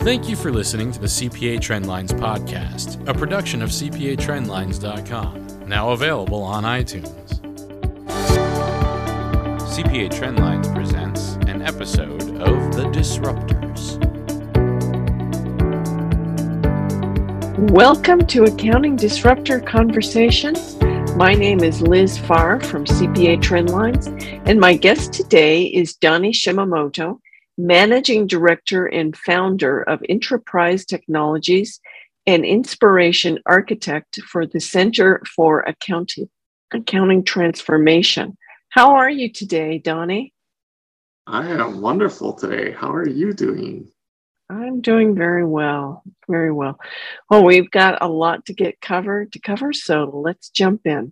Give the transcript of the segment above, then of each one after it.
Thank you for listening to the CPA Trendlines podcast, a production of CPATrendlines.com, now available on iTunes. CPA Trendlines presents an episode of The Disruptors. Welcome to Accounting Disruptor Conversations. My name is Liz Farr from CPA Trendlines, and my guest today is Donnie Shimamoto, Managing Director and Founder of Enterprise Technologies and Inspiration Architect for the Center for Accounting Transformation. How are you today, Donnie? I am wonderful today. How are you doing? I'm doing very well, very well. Well, we've got a lot to cover, so let's jump in.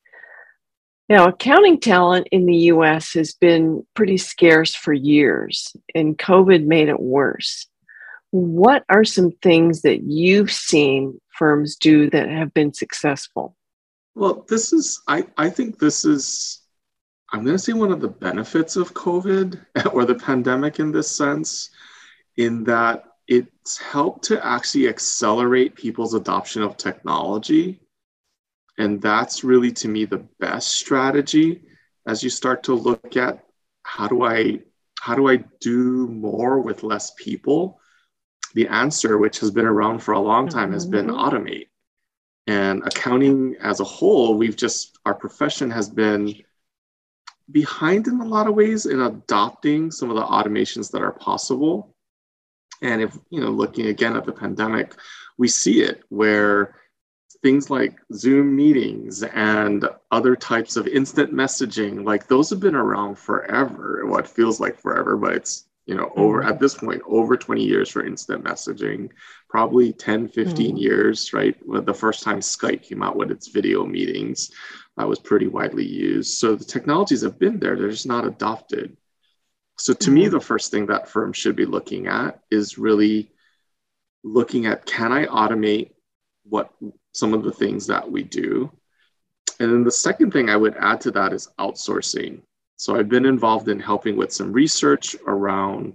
Now, accounting talent in the U.S. has been pretty scarce for years, and COVID made it worse. What are some things that you've seen firms do that have been successful? Well, I think this is, I'm going to say one of the benefits of COVID or the pandemic in this sense, in that it's helped to actually accelerate people's adoption of technology. And that's really, to me, the best strategy as you start to look at how do I do more with less people? The answer, which has been around for a long time, has been automate. And accounting as a whole, our profession has been behind in a lot of ways in adopting some of the automations that are possible. And if, looking again at the pandemic, we see it where things like Zoom meetings and other types of instant messaging, like those have been around forever, what feels like forever, but it's, over at this point, over 20 years for instant messaging, probably 10, 15 years, right? When the first time Skype came out with its video meetings, that was pretty widely used. So the technologies have been there, they're just not adopted. So to me, the first thing that firms should be looking at is really looking at, can I automate some of the things that we do? And then the second thing I would add to that is outsourcing. So I've been involved in helping with some research around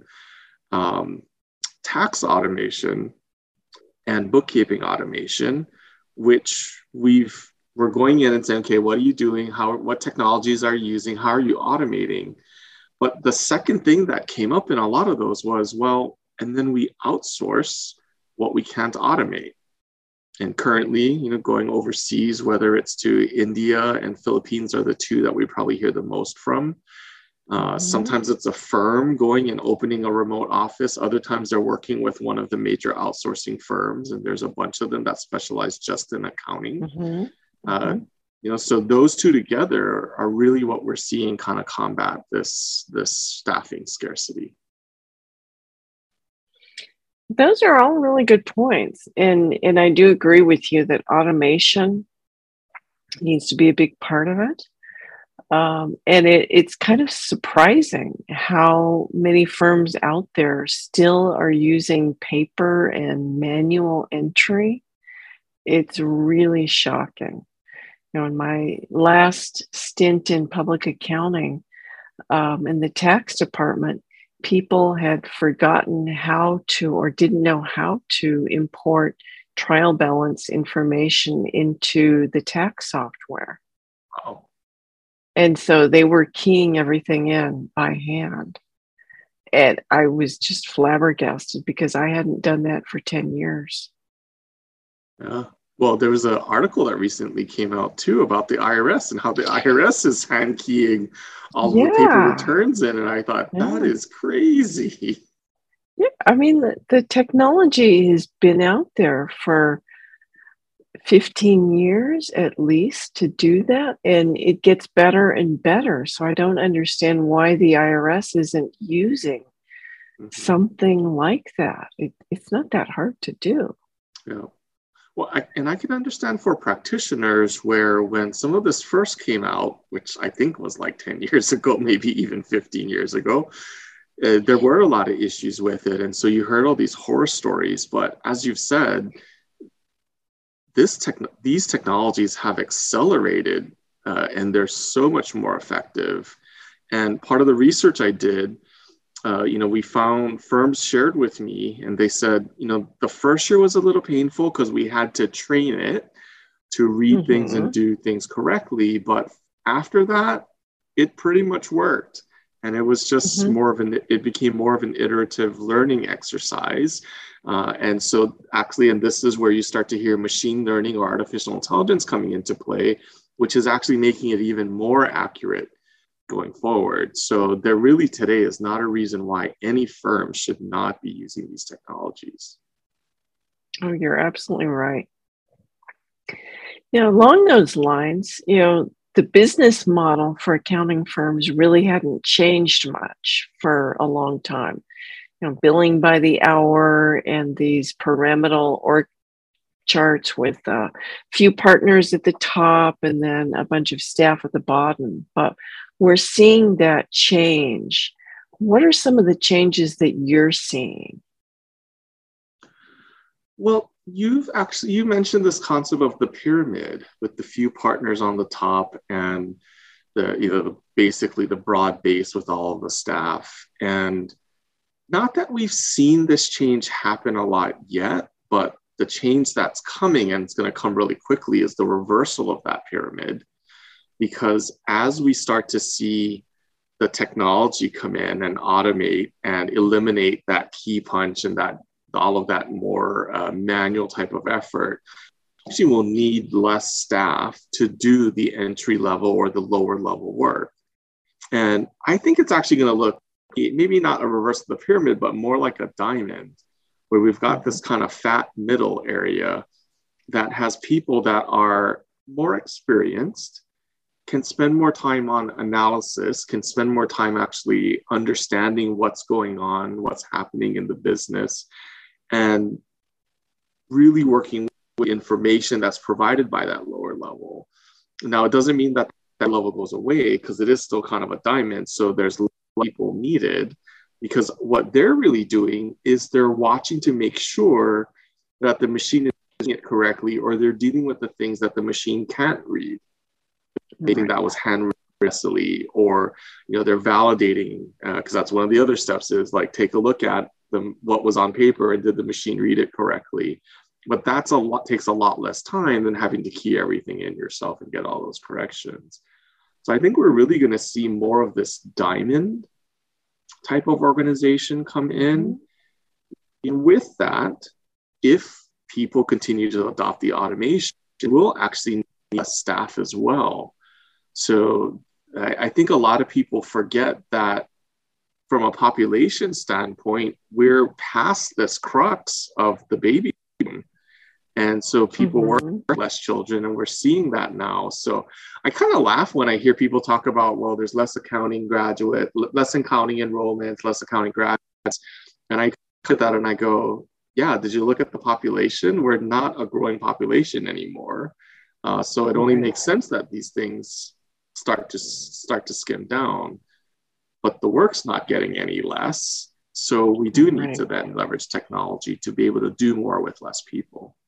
tax automation and bookkeeping automation, which we're going in and saying, okay, what are you doing? What technologies are you using? How are you automating? But the second thing that came up in a lot of those was, and then we outsource what we can't automate. And currently, going overseas, whether it's to India and Philippines are the two that we probably hear the most from. Sometimes it's a firm going and opening a remote office. Other times they're working with one of the major outsourcing firms, and there's a bunch of them that specialize just in accounting. So those two together are really what we're seeing kind of combat this staffing scarcity. Those are all really good points. And I do agree with you that automation needs to be a big part of it. And it's kind of surprising how many firms out there still are using paper and manual entry. It's really shocking. In my last stint in public accounting, in the tax department, people had forgotten how to or didn't know how to import trial balance information into the tax software. Oh. And so they were keying everything in by hand. And I was just flabbergasted because I hadn't done that for 10 years. Yeah. Well, there was an article that recently came out too about the IRS and how the IRS is hand keying all the paper returns in. And I thought, that is crazy. Yeah, I mean, the technology has been out there for 15 years at least to do that. And it gets better and better. So I don't understand why the IRS isn't using something like that. It's not that hard to do. Yeah. Well, I can understand for practitioners where when some of this first came out, which I think was like 10 years ago, maybe even 15 years ago, there were a lot of issues with it. And so you heard all these horror stories. But as you've said, these technologies have accelerated and they're so much more effective. And part of the research I did we found firms shared with me, and they said, the first year was a little painful because we had to train it to read things and do things correctly. But after that, it pretty much worked. And it was just it became more of an iterative learning exercise. And so actually, and this is where you start to hear machine learning or artificial intelligence coming into play, which is actually making it even more accurate going forward. So there really today is not a reason why any firm should not be using these technologies. Oh, you're absolutely right. Along those lines, the business model for accounting firms really hadn't changed much for a long time. Billing by the hour and these pyramidal org charts with a few partners at the top and then a bunch of staff at the bottom. But we're seeing that change. What are some of the changes that you're seeing? Well, you mentioned this concept of the pyramid with the few partners on the top and basically the broad base with all of the staff. And not that we've seen this change happen a lot yet, but the change that's coming, and it's going to come really quickly, is the reversal of that pyramid. Because as we start to see the technology come in and automate and eliminate that key punch and that all of that more manual type of effort, actually will need less staff to do the entry level or the lower level work. And I think it's actually going to look maybe not a reverse of the pyramid, but more like a diamond, where we've got this kind of fat middle area that has people that are more experienced, can spend more time on analysis, can spend more time actually understanding what's going on, what's happening in the business, and really working with information that's provided by that lower level. Now, it doesn't mean that that level goes away, because it is still kind of a diamond. So there's people needed, because what they're really doing is they're watching to make sure that the machine is doing it correctly, or they're dealing with the things that the machine can't read. Maybe that was handwritten recently, or they're validating, because that's one of the other steps, is like take a look at what was on paper and did the machine read it correctly. But takes a lot less time than having to key everything in yourself and get all those corrections. So I think we're really going to see more of this diamond type of organization come in. And with that, if people continue to adopt the automation, we'll actually need staff as well. So I think a lot of people forget that from a population standpoint, we're past this crux of the baby boom. And so people work less children, and we're seeing that now. So I kind of laugh when I hear people talk about, well, there's less accounting enrollments, less accounting graduates. And I look at that and I go, yeah, did you look at the population? We're not a growing population anymore. So it only makes sense that these things start to skim down, but the work's not getting any less. So we do need to then leverage technology to be able to do more with less people.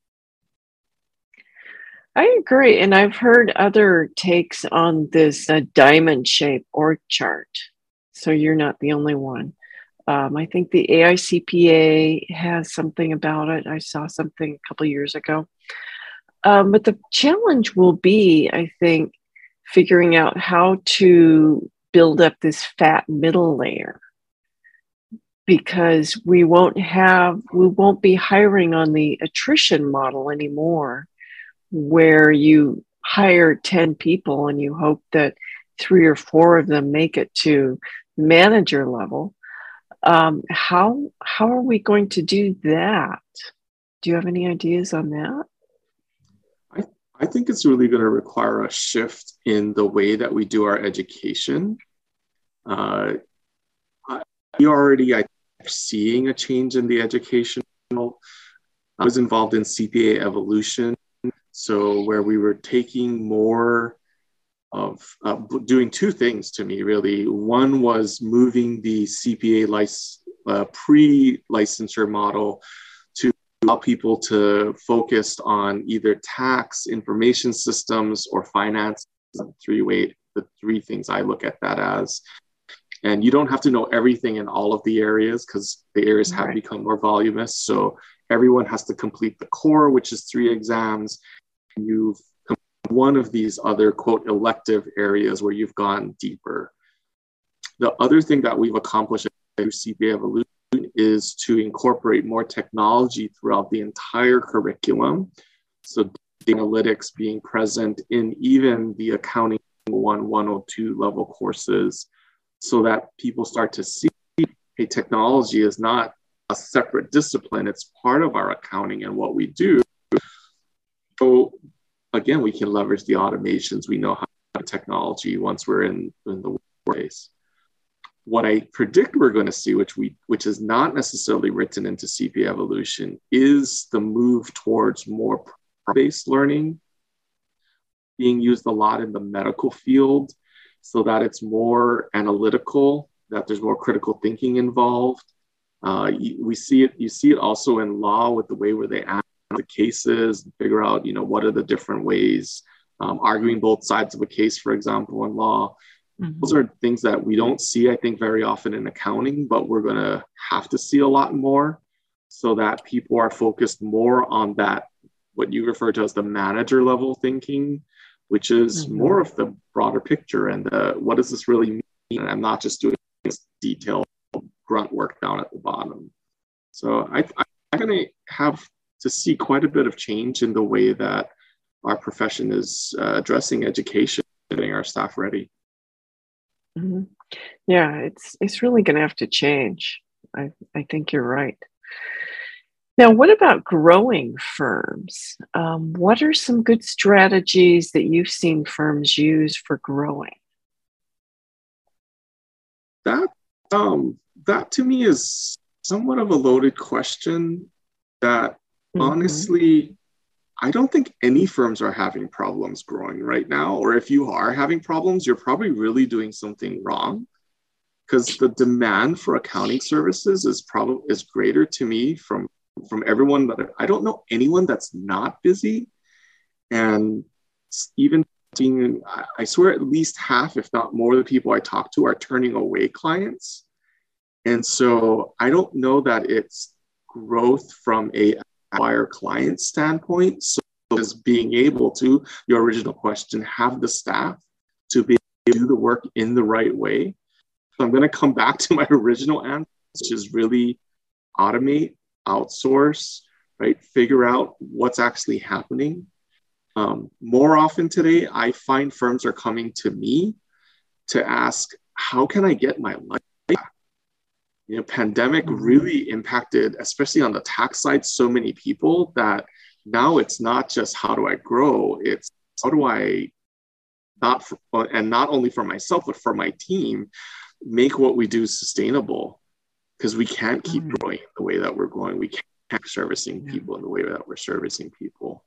I agree. And I've heard other takes on this diamond-shaped org chart. So you're not the only one. I think the AICPA has something about it. I saw something a couple of years ago. But the challenge will be, I think, figuring out how to build up this fat middle layer, because we won't be hiring on the attrition model anymore, where you hire 10 people and you hope that 3 or 4 of them make it to manager level. How are we going to do that? Do you have any ideas on that? I think it's really going to require a shift in the way that we do our education. We already are seeing a change in the education. I was involved in CPA Evolution, so where we were taking more of doing 2 things to me, really. One was moving the CPA pre-licensure model to allow people to focus on either tax, information systems, or finance. The 3 things I look at that as. And you don't have to know everything in all of the areas because the areas have Right. become more voluminous. So everyone has to complete the core, which is 3 exams. And you've completed one of these other, quote, elective areas where you've gone deeper. The other thing that we've accomplished through CPA Evolution is to incorporate more technology throughout the entire curriculum. So analytics being present in even the accounting 102 level courses, so that people start to see, hey, technology is not a separate discipline. It's part of our accounting and what we do. So again, we can leverage the automations. We know how to technology once we're in the workplace. What I predict we're going to see, which is not necessarily written into CPA Evolution, is the move towards more based learning being used a lot in the medical field, so that it's more analytical, that there's more critical thinking involved. You see it also in law with the way where they analyze the cases, figure out, what are the different ways, arguing both sides of a case, for example, in law. Mm-hmm. Those are things that we don't see, I think, very often in accounting, but we're going to have to see a lot more, so that people are focused more on that, what you refer to as the manager level thinking, which is mm-hmm. more of the broader picture and what does this really mean? And I'm not just doing this detailed grunt work down at the bottom. So I'm going to have to see quite a bit of change in the way that our profession is addressing education, getting our staff ready. Mm-hmm. Yeah, it's really going to have to change. I think you're right. Now, what about growing firms? What are some good strategies that you've seen firms use for growing? That to me is somewhat of a loaded question that mm-hmm. honestly, I don't think any firms are having problems growing right now. Or if you are having problems, you're probably really doing something wrong, because the demand for accounting services is greater to me from everyone. That I don't know anyone that's not busy. And even seeing, I swear at least half, if not more, of the people I talk to are turning away clients. And so I don't know that it's growth from a acquire client standpoint. So as being able to, your original question, have the staff to be able to do the work in the right way. So I'm going to come back to my original answer, which is really automate, outsource, right? Figure out what's actually happening. More often today, I find firms are coming to me to ask, how can I get my life back? Pandemic really impacted, especially on the tax side, so many people that now it's not just how do I grow, it's how do I not only for myself, but for my team, make what we do sustainable, because we can't keep growing the way that we're growing. We can't keep servicing people in the way that we're servicing people.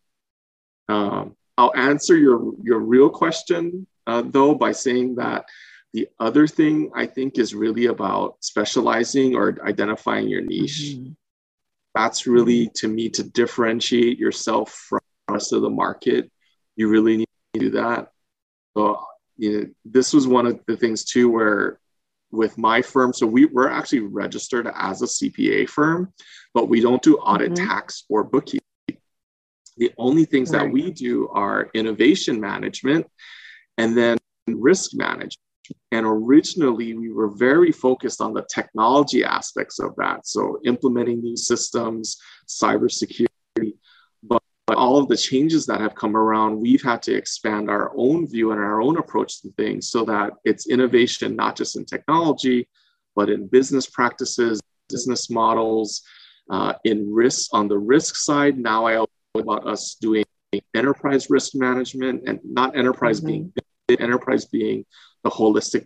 I'll answer your real question, though, by saying that the other thing I think is really about specializing or identifying your niche. Mm-hmm. That's really, to me, to differentiate yourself from the rest of the market. You really need to do that. So, this was one of the things too, where with my firm, so we're actually registered as a CPA firm, but we don't do audit, tax, or bookkeeping. The only things that we do are innovation management and then risk management. And originally, we were very focused on the technology aspects of that. So implementing new systems, cybersecurity. But all of the changes that have come around, we've had to expand our own view and our own approach to things so that it's innovation, not just in technology, but in business practices, business models, in risk. On the risk side, now I know about us doing enterprise risk management, and not enterprise being enterprise being the holistic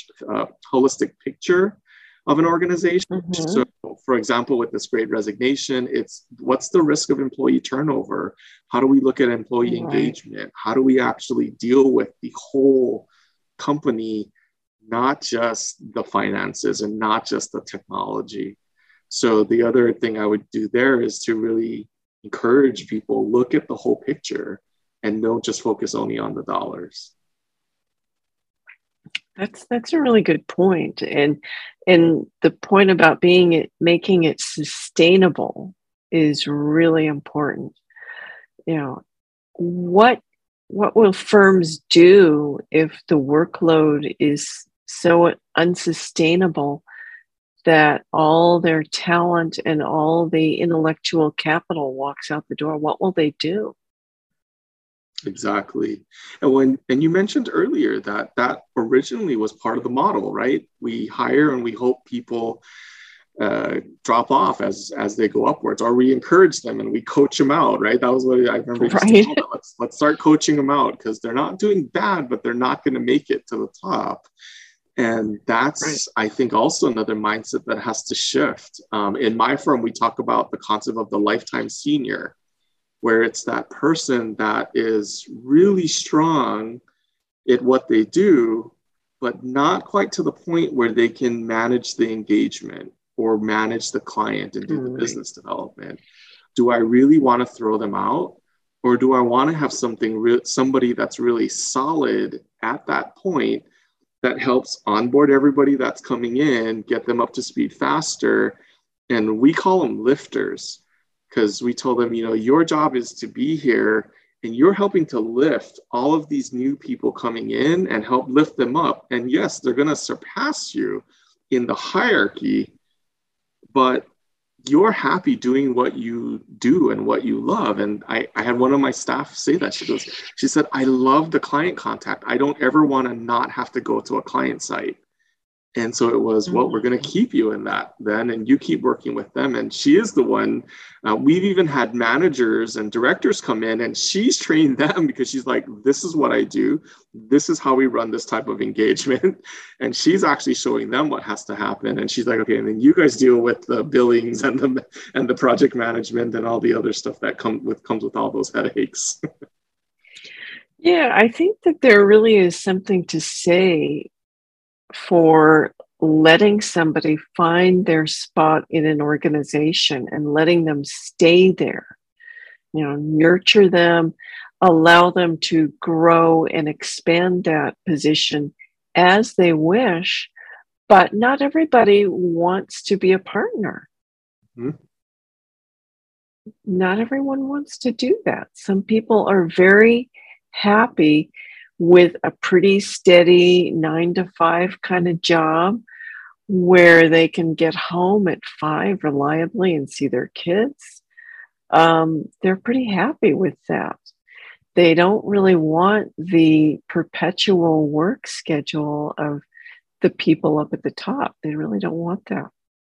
picture of an organization. So, for example, with this Great Resignation, it's what's the risk of employee turnover? How do we look at employee engagement? How do we actually deal with the whole company, not just the finances and not just the technology? So the other thing I would do there is to really encourage people, look at the whole picture and don't just focus only on the dollars. That's a really good point. And the point about making it sustainable is really important. You know, what what will firms do if the workload is so unsustainable that all their talent and all the intellectual capital walks out the door? What will they do? Exactly. And you mentioned earlier that that originally was part of the model, right? We hire and we hope people drop off as they go upwards, or we encourage them and we coach them out, right? That was what I remember. Right. Let's start coaching them out because they're not doing bad, but they're not going to make it to the top. And that's, right, I think, also another mindset that has to shift. In my firm, we talk about the concept of the lifetime senior, where it's that person that is really strong at what they do, but not quite to the point where they can manage the engagement or manage the client and do the business development. Do I really want to throw them out? Or do I want to have somebody that's really solid at that point that helps onboard everybody that's coming in, get them up to speed faster? And we call them lifters, because we told them, your job is to be here and you're helping to lift all of these new people coming in and help lift them up. And yes, they're going to surpass you in the hierarchy, but you're happy doing what you do and what you love. And I had one of my staff say that. She said, I love the client contact. I don't ever want to not have to go to a client site. And so it was, well, we're going to keep you in that then, and you keep working with them. And she is the one. We've even had managers and directors come in and she's trained them because she's like, this is what I do. This is how we run this type of engagement. And she's actually showing them what has to happen. And she's like, okay, and then you guys deal with the billings and the project management and all the other stuff that comes with all those headaches. Yeah, I think that there really is something to say for letting somebody find their spot in an organization and letting them stay there, nurture them, allow them to grow and expand that position as they wish. But not everybody wants to be a partner. Mm-hmm. Not everyone wants to do that. Some people are very happy with a pretty steady 9-to-5 kind of job where they can get home at 5 reliably and see their kids. They're pretty happy with that. They don't really want the perpetual work schedule of the people up at the top. They really don't want that.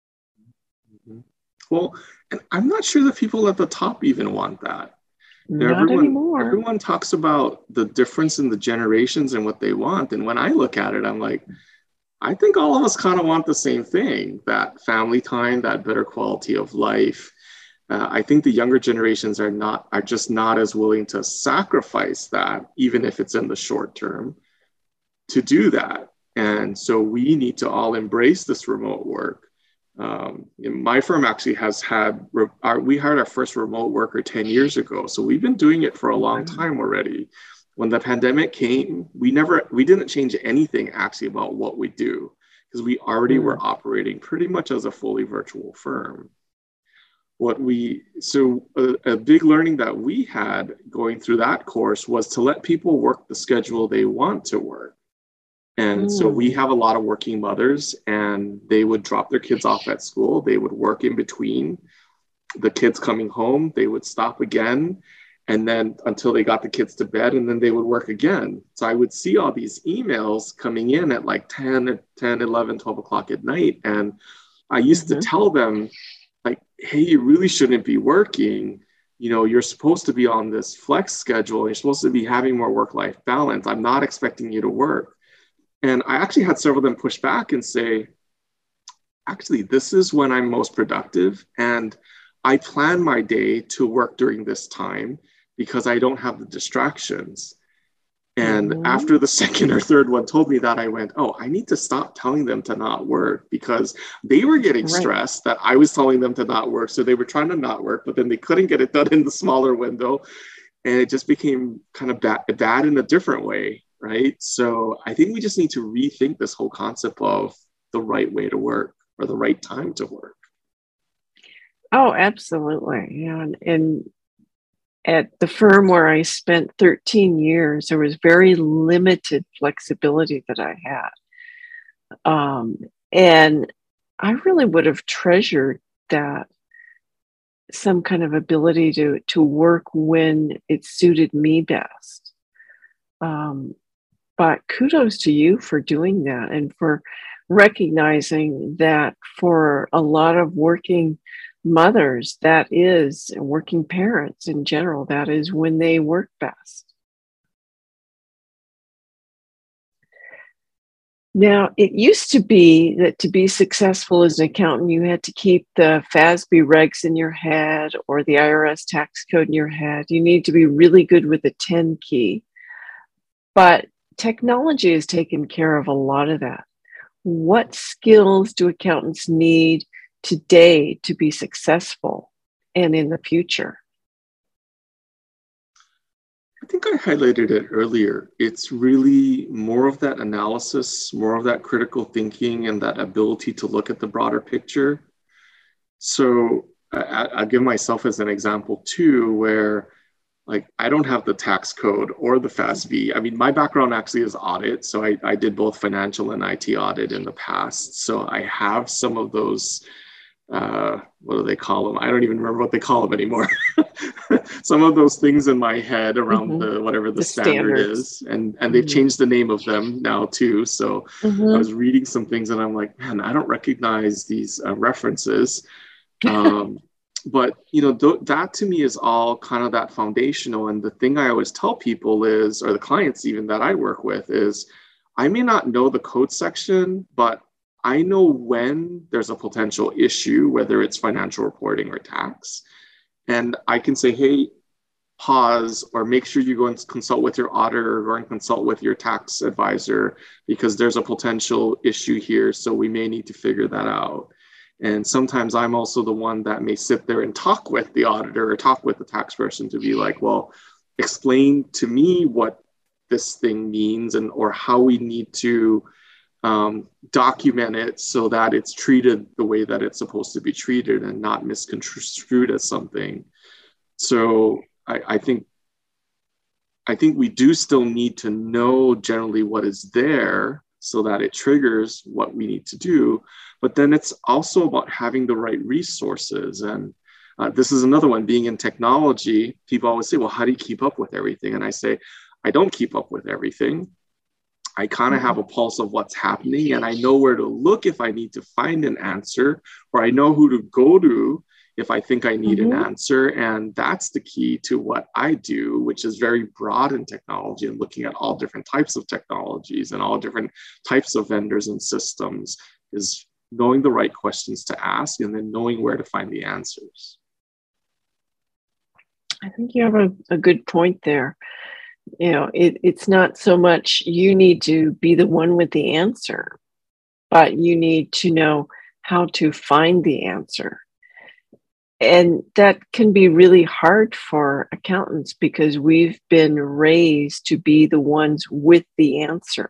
Well, and I'm not sure the people at the top even want that. Not anymore. Everyone talks about the difference in the generations and what they want. And when I look at it, I'm like, I think all of us kind of want the same thing, that family time, that better quality of life. I think the younger generations are just not as willing to sacrifice that, even if it's in the short term, to do that. And so we need to all embrace this remote work. My firm actually we hired our first remote worker 10 years ago. So we've been doing it for a long time already. When the pandemic came, we didn't change anything actually about what we do, because we already were operating pretty much as a fully virtual firm. A big learning that we had going through that course was to let people work the schedule they want to work. And so we have a lot of working mothers, and they would drop their kids off at school. They would work in between the kids coming home. They would stop again, and then until they got the kids to bed, and then they would work again. So I would see all these emails coming in at like 10, 11, 12 o'clock at night. And I used to tell them, like, hey, you really shouldn't be working. You're supposed to be on this flex schedule. You're supposed to be having more work-life balance. I'm not expecting you to work. And I actually had several of them push back and say, actually, this is when I'm most productive. And I plan my day to work during this time because I don't have the distractions. And after the second or third one told me that, I went, oh, I need to stop telling them to not work, because they were getting stressed that I was telling them to not work. So they were trying to not work, but then they couldn't get it done in the smaller window. And it just became kind of bad in a different way. right? So I think we just need to rethink this whole concept of the right way to work or the right time to work. Oh, absolutely. Yeah. And at the firm where I spent 13 years, there was very limited flexibility that I had. And I really would have treasured that, some kind of ability to work when it suited me best. But kudos to you for doing that and for recognizing that for a lot of working mothers, that is, working parents in general, that is when they work best. Now, it used to be that to be successful as an accountant, you had to keep the FASB regs in your head or the IRS tax code in your head. You need to be really good with the 10 key. But technology has taken care of a lot of that. What skills do accountants need today to be successful and in the future? I think I highlighted it earlier. It's really more of that analysis, more of that critical thinking, and that ability to look at the broader picture. So I'll give myself as an example too, where like I don't have the tax code or the FASB. I mean, my background actually is audit. So I did both financial and IT audit in the past. So I have some of those, what do they call them? I don't even remember what they call them anymore. Some of those things in my head around the whatever the standard is. And they've changed the name of them now too. So I was reading some things and I'm like, man, I don't recognize these references. But, you know, that to me is all kind of that foundational. And the thing I always tell people is, or the clients even that I work with is, I may not know the code section, but I know when there's a potential issue, whether it's financial reporting or tax. And I can say, hey, pause, or make sure you go and consult with your auditor or consult with your tax advisor, because there's a potential issue here. So we may need to figure that out. And sometimes I'm also the one that may sit there and talk with the auditor or talk with the tax person to be like, well, explain to me what this thing means and or how we need to document it so that it's treated the way that it's supposed to be treated and not misconstrued as something. So I think we do still need to know generally what is there so that it triggers what we need to do. But then it's also about having the right resources. And this is another one, being in technology, people always say, well, how do you keep up with everything? And I say, I don't keep up with everything. I kind of have a pulse of what's happening and I know where to look if I need to find an answer, or I know who to go to if I think I need an answer. And that's the key to what I do, which is very broad in technology and looking at all different types of technologies and all different types of vendors and systems, is knowing the right questions to ask and then knowing where to find the answers. I think you have a good point there. You know, it's not so much you need to be the one with the answer, but you need to know how to find the answer. And that can be really hard for accountants because we've been raised to be the ones with the answer.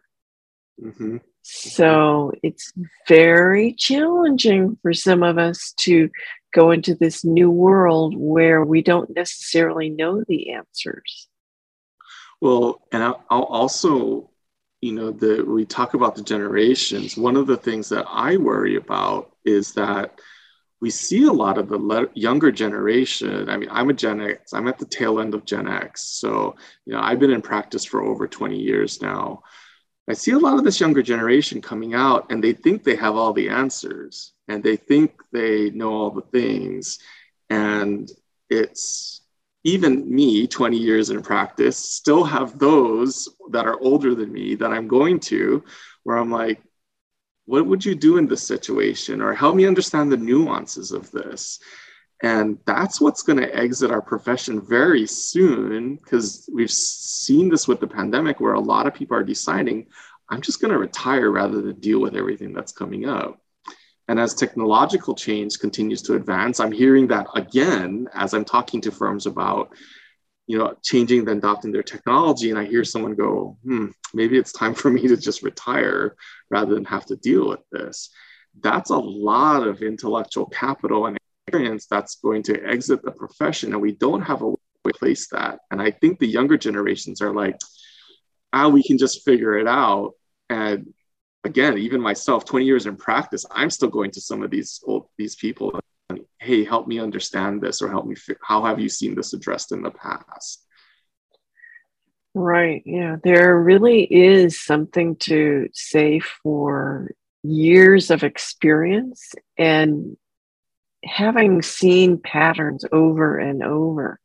So it's very challenging for some of us to go into this new world where we don't necessarily know the answers. Well, and I'll also, you know, we talk about the generations. One of the things that I worry about is that we see a lot of the younger generation. I mean, I'm a Gen X. I'm at the tail end of Gen X. So, you know, I've been in practice for over 20 years now. I see a lot of this younger generation coming out and they think they have all the answers and they think they know all the things. And it's even me, 20 years in practice, still have those that are older than me that I'm going to where I'm like, what would you do in this situation? Or help me understand the nuances of this. And that's what's going to exit our profession very soon, because we've seen this with the pandemic where a lot of people are deciding, I'm just going to retire rather than deal with everything that's coming up. And as technological change continues to advance, I'm hearing that again, as I'm talking to firms about changing and adopting their technology, and I hear someone go, maybe it's time for me to just retire rather than have to deal with this. That's a lot of intellectual capital and experience that's going to exit the profession, and we don't have a way to replace that. And I think the younger generations are like, we can just figure it out. And again, even myself, 20 years in practice, I'm still going to some of these people and, hey, help me understand this, or help me, how have you seen this addressed in the past? Right. Yeah. There really is something to say for years of experience and having seen patterns over and over.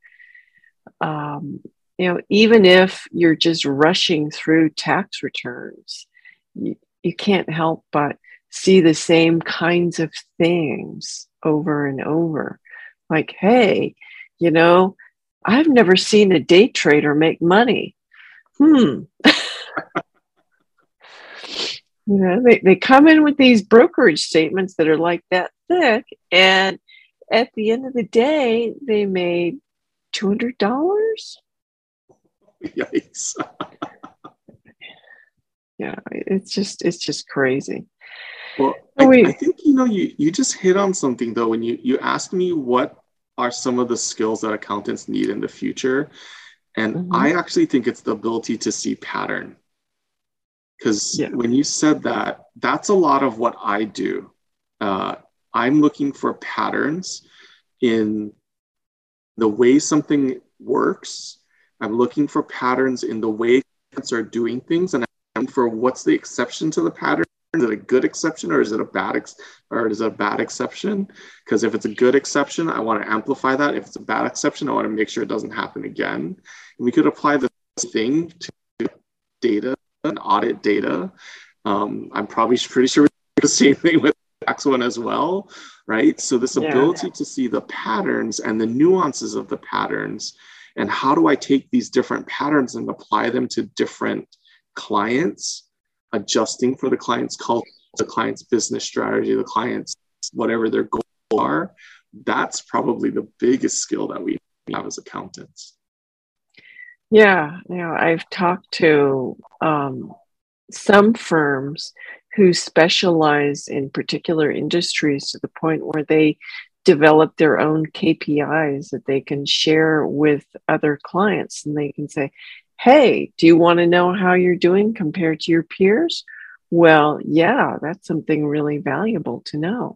Even if you're just rushing through tax returns, you can't help but see the same kinds of things over and over. Like, hey, I've never seen a day trader make money. They come in with these brokerage statements that are like that thick, and at the end of the day, they made $200. Yikes. Yeah, it's just crazy. Well, I think you just hit on something though when you asked me what are some of the skills that accountants need in the future, and I actually think it's the ability to see pattern. Because when you said that, that's a lot of what I do. I'm looking for patterns in the way something works. I'm looking for patterns in the way clients are doing things, and I'm for what's the exception to the pattern. Is it a good exception, or is it a bad exception? Because if it's a good exception, I want to amplify that. If it's a bad exception, I want to make sure it doesn't happen again. And we could apply the thing to data and audit data. I'm probably pretty sure we do the same thing with the tax one as well, right? So this ability to see the patterns and the nuances of the patterns, and how do I take these different patterns and apply them to different clients, adjusting for the client's culture, the client's business strategy, the client's whatever their goals are. That's probably the biggest skill that we have as accountants. Yeah, I've talked to some firms who specialize in particular industries to the point where they develop their own KPIs that they can share with other clients, and they can say, hey, do you want to know how you're doing compared to your peers? Well, yeah, that's something really valuable to know.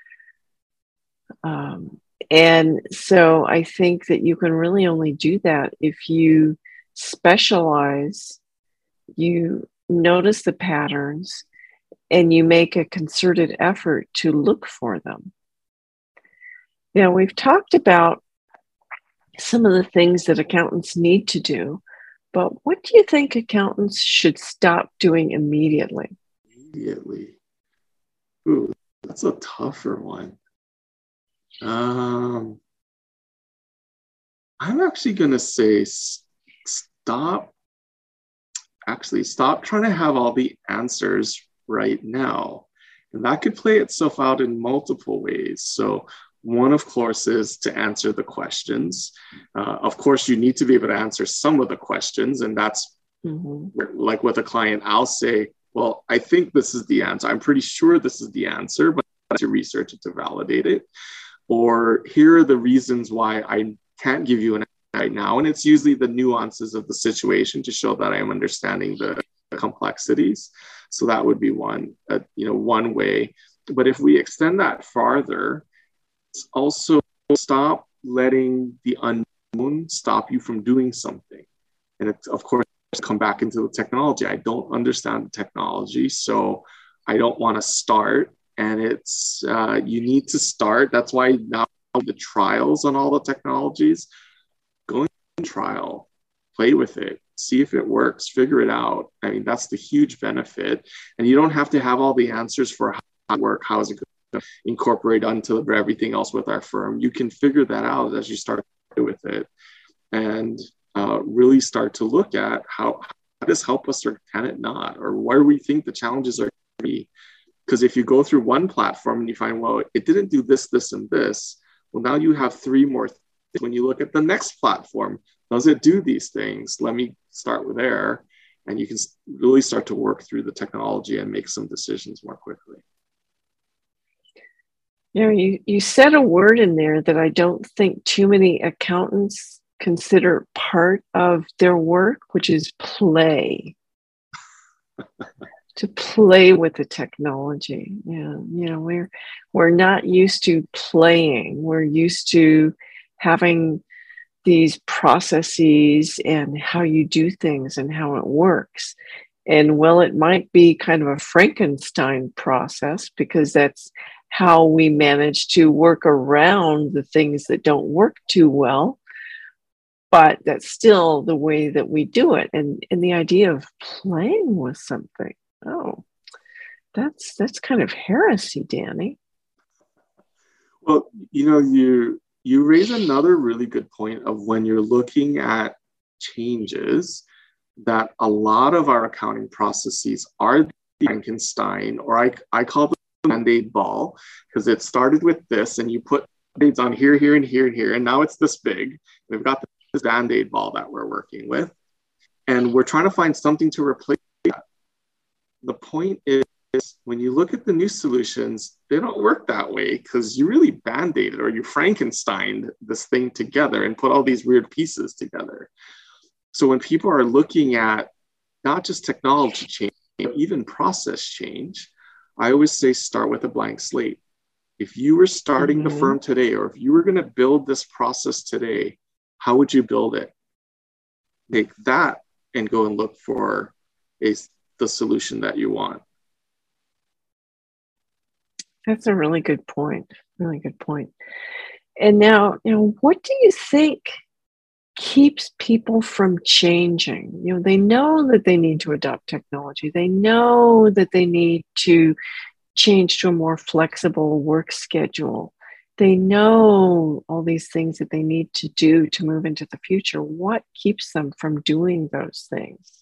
And so I think that you can really only do that if you specialize, you notice the patterns, and you make a concerted effort to look for them. Now, we've talked about some of the things that accountants need to do, but what do you think accountants should stop doing immediately? Immediately? Ooh, that's a tougher one. I'm actually going to say stop trying to have all the answers right now. And that could play itself out in multiple ways. So one, of course, is to answer the questions. Of course, you need to be able to answer some of the questions. And that's like with a client, I'll say, well, I think this is the answer. I'm pretty sure this is the answer, but I have to research it to validate it. Or here are the reasons why I can't give you an answer right now. And it's usually the nuances of the situation to show that I am understanding the complexities. So that would be one way. But if we extend that farther, it's also stop letting the unknown stop you from doing something. And it's, of course, come back into the technology. I don't understand the technology, so I don't want to start. And it's you need to start. That's why now the trials on all the technologies, go in trial, play with it, see if it works, figure it out. I mean, that's the huge benefit. And you don't have to have all the answers for how it works, how is it going to incorporate onto everything else with our firm. You can figure that out as you start to play with it, and really start to look at how does help us or can it not, or where we think the challenges are going to be. Because if you go through one platform and you find, well, it didn't do this, this, and this, well, now you have three more things. When you look at the next platform, Does it do these things? Let me start with there. And you can really start to work through the technology and make some decisions more quickly. You said a word in there that I don't think too many accountants consider part of their work, which is play. To play with the technology. We're not used to playing. We're used to having these processes and how you do things and how it works. And well, it might be kind of a Frankenstein process because that's how we manage to work around the things that don't work too well. But that's still the way that we do it. And the idea of playing with something, oh, that's kind of heresy, Danny. Well, you raise another really good point of when you're looking at changes, that a lot of our accounting processes are the Frankenstein, or I call them the Band-Aid ball, because it started with this and you put Band-Aids on here, here, and here, and here, and now it's this big. We've got this Band-Aid ball that we're working with, and we're trying to find something to replace that. The point is, when you look at the new solutions, they don't work that way because you really Band-Aided or you Frankensteined this thing together and put all these weird pieces together. So when people are looking at not just technology change, but even process change, I always say start with a blank slate. If you were starting the firm today, or if you were going to build this process today, how would you build it? Take that and go and look for the solution that you want. That's a really good point. Really good point. And now, what do you think keeps people from changing? They know that they need to adopt technology. They know that they need to change to a more flexible work schedule. They know all these things that they need to do to move into the future. What keeps them from doing those things?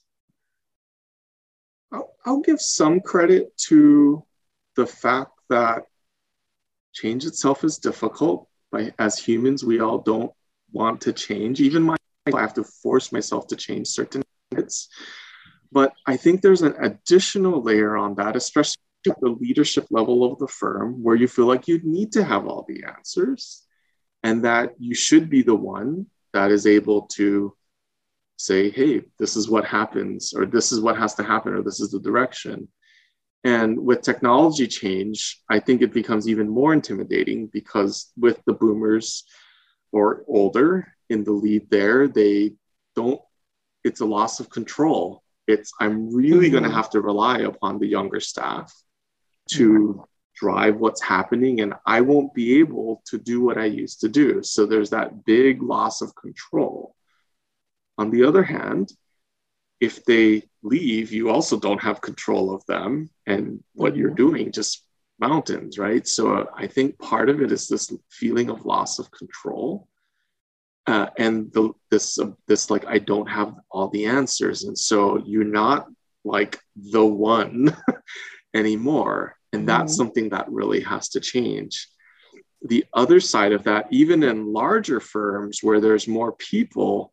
I'll give some credit to the fact that change itself is difficult. As humans, we all don't want to change. Even I have to force myself to change certain habits. But I think there's an additional layer on that, especially at the leadership level of the firm, where you feel like you need to have all the answers and that you should be the one that is able to say, hey, this is what happens, or this is what has to happen, or this is the direction. And with technology change, I think it becomes even more intimidating because with the boomers or older in the lead there, it's a loss of control. I'm really going to have to rely upon the younger staff to drive what's happening, and I won't be able to do what I used to do. So there's that big loss of control. On the other hand, if they leave, you also don't have control of them, and what you're doing just mountains, right? So I think part of it is this feeling of loss of control, and this like, I don't have all the answers, and so you're not like the one anymore, and that's something that really has to change. The other side of that, even in larger firms where there's more people,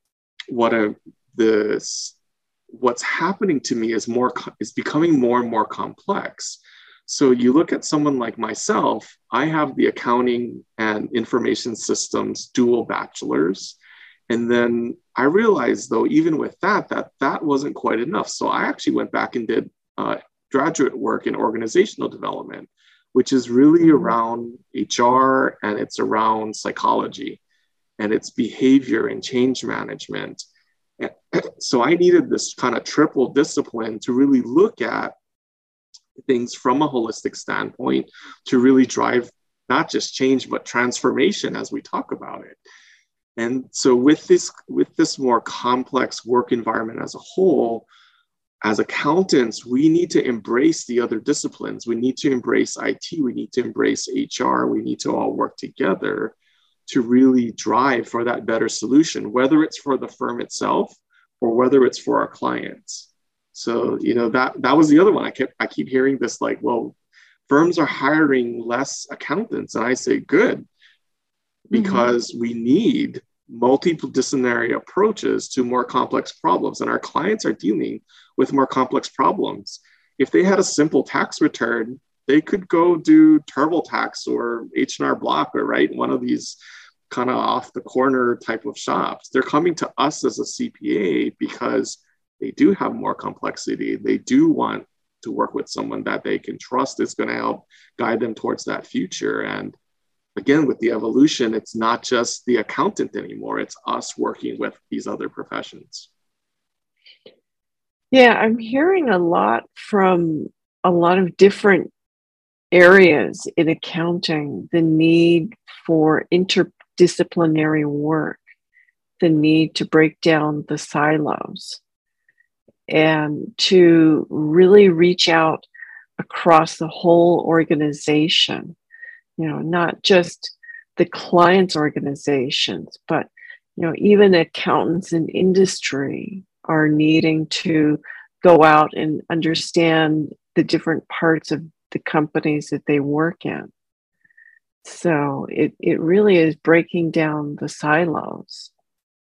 what's happening to me is becoming more and more complex. So you look at someone like myself, I have the accounting and information systems dual bachelor's. And then I realized, though, even with that wasn't quite enough. So I actually went back and did graduate work in organizational development, which is really around HR, and it's around psychology, and it's behavior and change management. So I needed this kind of triple discipline to really look at things from a holistic standpoint to really drive not just change, but transformation as we talk about it. And so with this more complex work environment as a whole, as accountants, we need to embrace the other disciplines. We need to embrace IT. We need to embrace HR. We need to all work together to really drive for that better solution, whether it's for the firm itself or whether it's for our clients. So, that was the other one. I keep hearing this, like, well, firms are hiring less accountants. And I say, good, because we need multidisciplinary approaches to more complex problems. And our clients are dealing with more complex problems. If they had a simple tax return, they could go do TurboTax or H&R Block, or right, one of these kind of off the corner type of shops. They're coming to us as a CPA because they do have more complexity. They do want to work with someone that they can trust is going to help guide them towards that future. And again, with the evolution, it's not just the accountant anymore. It's us working with these other professions. Yeah, I'm hearing a lot from a lot of different areas in accounting, the need for interdisciplinary work, the need to break down the silos, and to really reach out across the whole organization, not just the client's organizations, but, even accountants in industry are needing to go out and understand the different parts of the companies that they work in. So it really is breaking down the silos.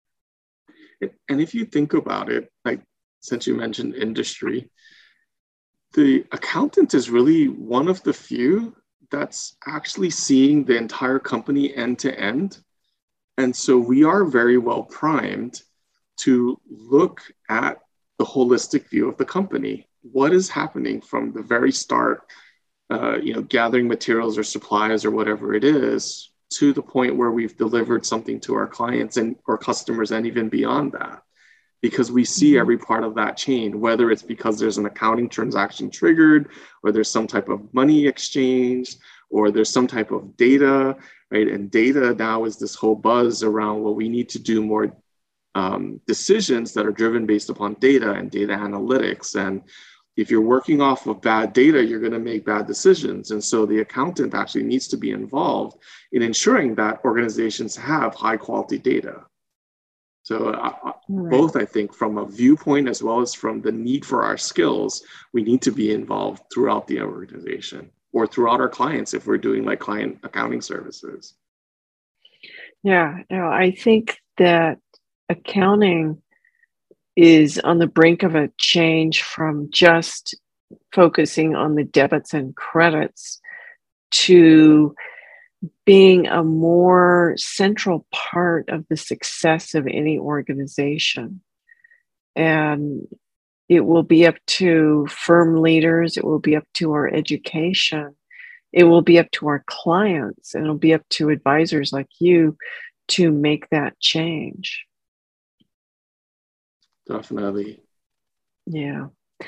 And if you think about it, like since you mentioned industry, the accountant is really one of the few that's actually seeing the entire company end to end. And so we are very well primed to look at the holistic view of the company. What is happening from the very start, gathering materials or supplies or whatever it is, to the point where we've delivered something to our clients and or customers, and even beyond that. Because we see every part of that chain, whether it's because there's an accounting transaction triggered, or there's some type of money exchange, or there's some type of data, right? And data now is this whole buzz around, well, we need to do more decisions that are driven based upon data and data analytics. And if you're working off of bad data, you're going to make bad decisions. And so the accountant actually needs to be involved in ensuring that organizations have high quality data. So both, I think, from a viewpoint as well as from the need for our skills, we need to be involved throughout the organization or throughout our clients if we're doing like client accounting services. Yeah, I think that accounting is on the brink of a change from just focusing on the debits and credits to being a more central part of the success of any organization. And it will be up to firm leaders, it will be up to our education, it will be up to our clients, and it'll be up to advisors like you to make that change. Definitely. Yeah.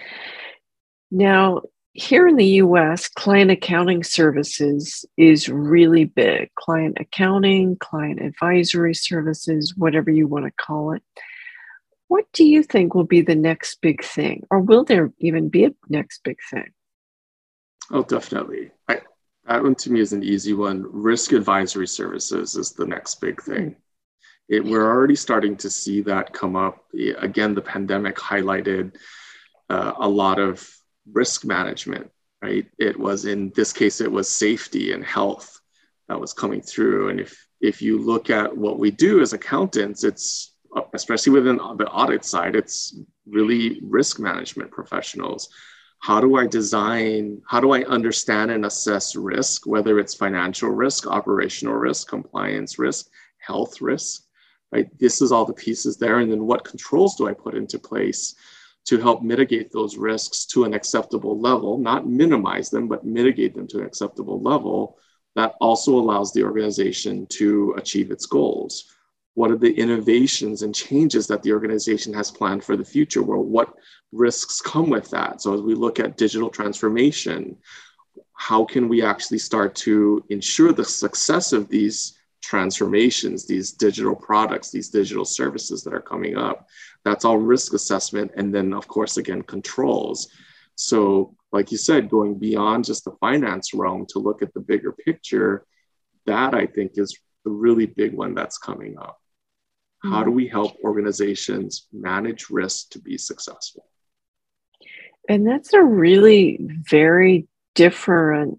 Now, here in the US, client accounting services is really big. Client accounting, client advisory services, whatever you want to call it. What do you think will be the next big thing? Or will there even be a next big thing? Oh, definitely. That one to me is an easy one. Risk advisory services is the next big thing. We're already starting to see that come up. Again, the pandemic highlighted a lot of risk management, right? It was, in this case, it was safety and health that was coming through. And if you look at what we do as accountants, it's, especially within the audit side, it's really risk management professionals. How do I understand and assess risk, whether it's financial risk, operational risk, compliance risk, health risk, right? This is all the pieces there. And then what controls do I put into place to help mitigate those risks to an acceptable level, not minimize them, but mitigate them to an acceptable level that also allows the organization to achieve its goals? What are the innovations and changes that the organization has planned for the future? Well, what risks come with that? So as we look at digital transformation, how can we actually start to ensure the success of these transformations, these digital products, these digital services that are coming up? That's all risk assessment. And then, of course, again, controls. So like you said, going beyond just the finance realm to look at the bigger picture, that I think is the really big one that's coming up. How do we help organizations manage risk to be successful? And that's a really very different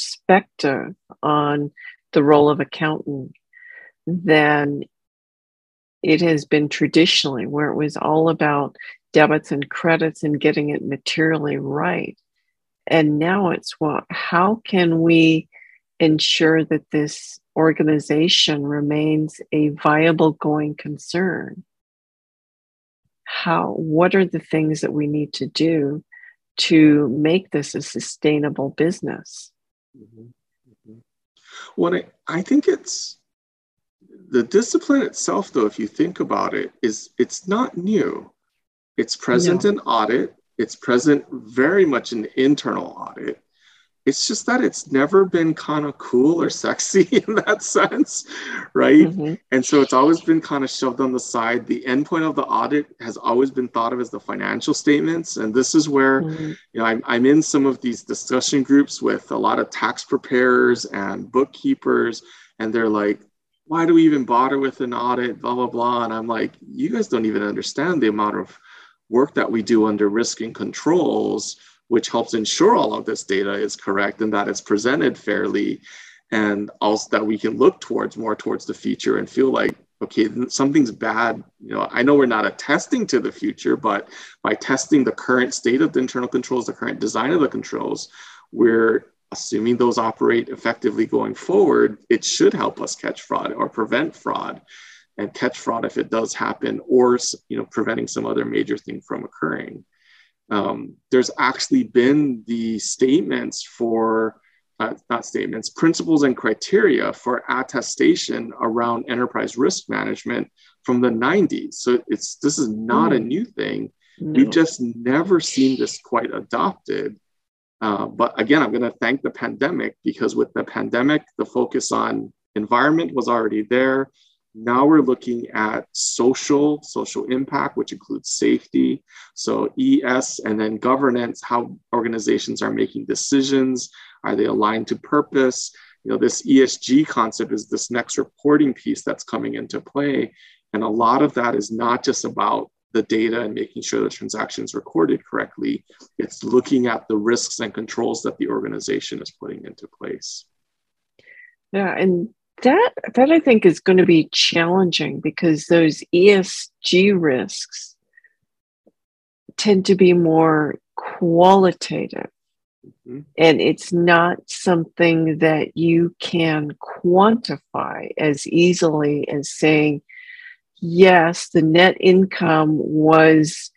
perspective on the role of accountant than it has been traditionally, where it was all about debits and credits and getting it materially right. And now it's, well, how can we ensure that this organization remains a viable going concern? What are the things that we need to do to make this a sustainable business? Mm-hmm. Mm-hmm. Well, I think it's the discipline itself, though, if you think about it, it's not new. It's present in audit. It's present very much in internal audit. It's just that it's never been kind of cool or sexy in that sense, right? Mm-hmm. And so it's always been kind of shoved on the side. The endpoint of the audit has always been thought of as the financial statements. And this is where, Mm-hmm. you know, I'm in some of these discussion groups with a lot of tax preparers and bookkeepers, and they're like, why do we even bother with an audit, blah, blah, blah. And I'm like, you guys don't even understand the amount of work that we do under risk and controls, which helps ensure all of this data is correct and that it's presented fairly, and also that we can look more towards the future and feel like, okay, something's bad. You know, I know we're not attesting to the future, but by testing the current state of the internal controls, the current design of the controls, we're assuming those operate effectively going forward. It should help us catch fraud or prevent fraud, and catch fraud if it does happen, or, you know, preventing some other major thing from occurring. There's actually been the statements for, principles and criteria for attestation around enterprise risk management from the 90s. So this is not a new thing. No. We've just never seen this quite adopted. But again, I'm going to thank the pandemic, because with the pandemic, the focus on environment was already there. Now we're looking at social impact, which includes safety. So ES, and then governance, how organizations are making decisions. Are they aligned to purpose? You know, this ESG concept is this next reporting piece that's coming into play. And a lot of that is not just about the data and making sure the transactions recorded correctly. It's looking at the risks and controls that the organization is putting into place. Yeah, and that I think is going to be challenging, because those ESG risks tend to be more qualitative. Mm-hmm. And it's not something that you can quantify as easily as saying, yes, the net income was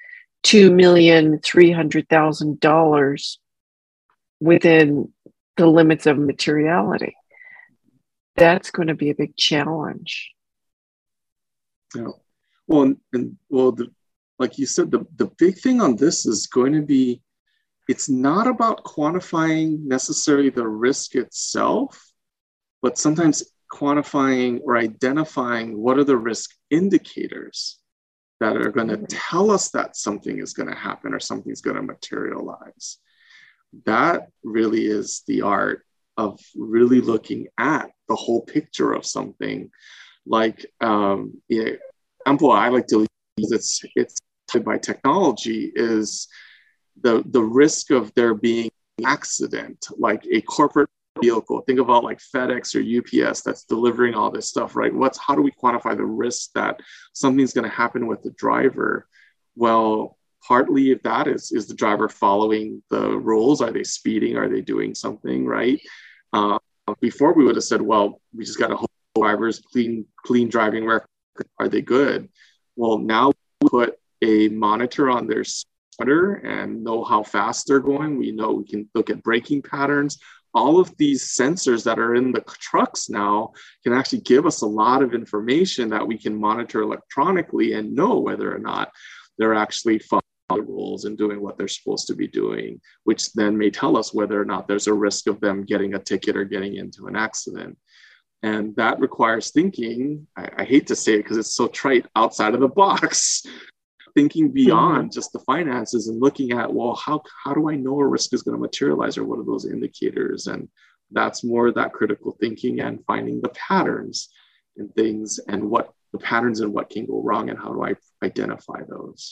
$2,300,000 within the limits of materiality. That's going to be a big challenge. Yeah. Well, like you said, the big thing on this is going to be, it's not about quantifying necessarily the risk itself, but sometimes quantifying or identifying what are the risk indicators that are going to tell us that something is going to happen or something's going to materialize. That really is the art of really looking at the whole picture of something. Like, example I like to use, it's by technology, is the risk of there being an accident, like a corporate vehicle. Think about like FedEx or UPS that's delivering all this stuff, right? How do we quantify the risk that something's going to happen with the driver? Well, partly if that is the driver following the rules? Are they speeding? Are they doing something, right? Before we would have said, well, we just got to hold drivers, clean driving record. Are they good? Well, now we put a monitor on their scooter and know how fast they're going. We know we can look at braking patterns. All of these sensors that are in the trucks now can actually give us a lot of information that we can monitor electronically and know whether or not they're actually following the rules and doing what they're supposed to be doing, which then may tell us whether or not there's a risk of them getting a ticket or getting into an accident. And that requires thinking, I hate to say it because it's so trite, outside of the box, thinking beyond just the finances and looking at, well, how do I know a risk is going to materialize, or what are those indicators? And that's more that critical thinking and finding the patterns in things, and what the patterns and what can go wrong, and how do I identify those?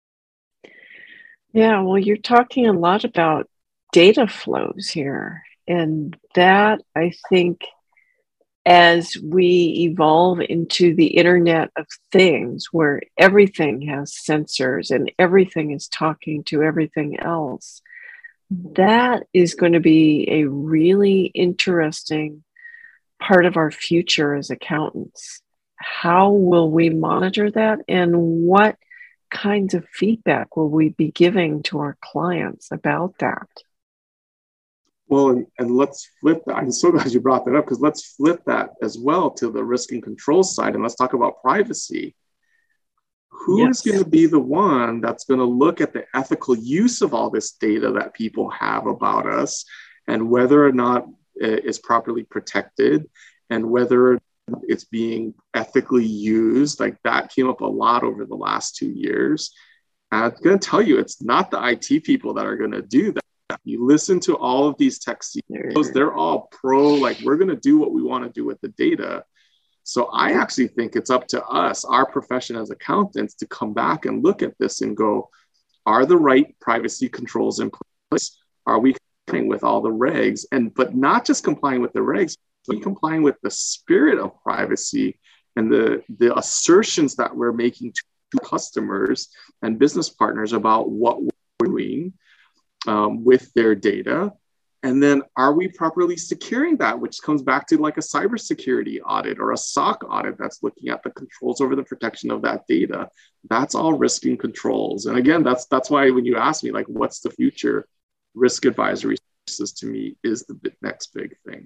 Yeah, well, you're talking a lot about data flows here. And that, I think, as we evolve into the Internet of Things, where everything has sensors and everything is talking to everything else, that is going to be a really interesting part of our future as accountants. How will we monitor that, and what kinds of feedback will we be giving to our clients about that? Well, and let's flip that. I'm so glad you brought that up, because let's flip that as well to the risk and control side, and let's talk about privacy. Who is going to be the one that's going to look at the ethical use of all this data that people have about us, and whether or not it is properly protected, and whether it's being ethically used? Like, that came up a lot over the last 2 years. And I'm going to tell you, it's not the IT people that are going to do that. You listen to all of these tech CEOs, they're all pro, like, we're going to do what we want to do with the data. So I actually think it's up to us, our profession as accountants, to come back and look at this and go, are the right privacy controls in place? Are we complying with all the regs? But not just complying with the regs, but complying with the spirit of privacy and the assertions that we're making to customers and business partners about what we're doing with their data. And then, are we properly securing that, which comes back to like a cybersecurity audit or a SOC audit that's looking at the controls over the protection of that data. That's all risk and controls. And again, that's why when you ask me, like, what's the future, risk advisory services to me is the next big thing.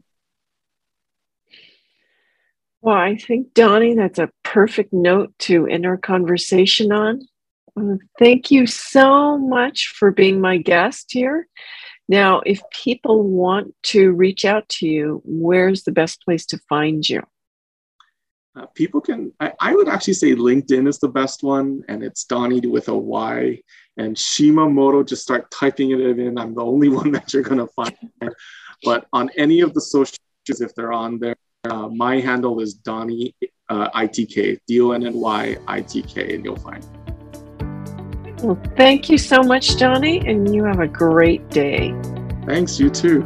Well, I think, Donnie, that's a perfect note to end our conversation on. Thank you so much for being my guest here. Now, if people want to reach out to you, where's the best place to find you? People can, I would actually say LinkedIn is the best one, and it's Donnie with a Y. And Shimamoto, just start typing it in. I'm the only one that you're going to find. But on any of the socials, if they're on there, my handle is Donnie ITK, DONNY ITK, and you'll find it. Well, thank you so much, Donnie, and you have a great day. Thanks, you too.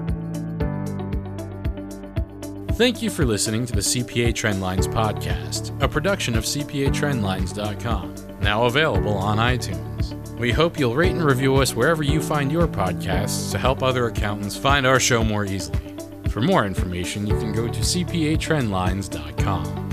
Thank you for listening to the CPA Trendlines podcast, a production of CPATrendlines.com, now available on iTunes. We hope you'll rate and review us wherever you find your podcasts to help other accountants find our show more easily. For more information, you can go to CPATrendlines.com.